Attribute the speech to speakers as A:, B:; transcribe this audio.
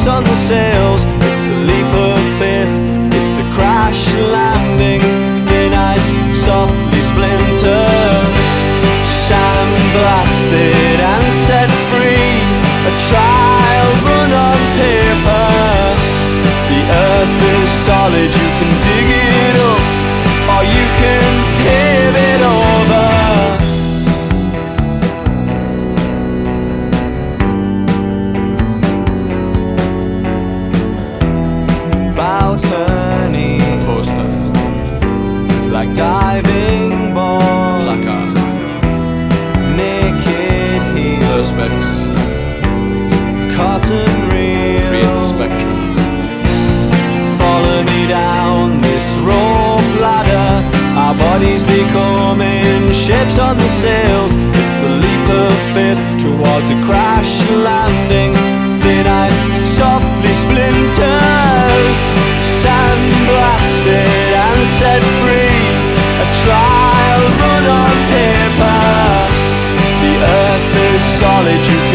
A: ships on the sails. It's a leap of faith, it's a crash landing. Thin ice softly splinters, sandblasted and set free. A trial run on paper. The earth is solid, you can dig it up, or you can pave it over. Balcony
B: Posters.
A: like diving boards.
B: Placard.
A: Naked heels,
B: Perspex.
A: cotton
B: Creates a
A: reels.
B: spectrum.
A: Follow me down this rope ladder. Our bodies becoming ships on the sails. It's a leap of faith towards a crash landing. Thin ice softly splinters, sandblasted and set free. A trial run on paper. The earth is solid, you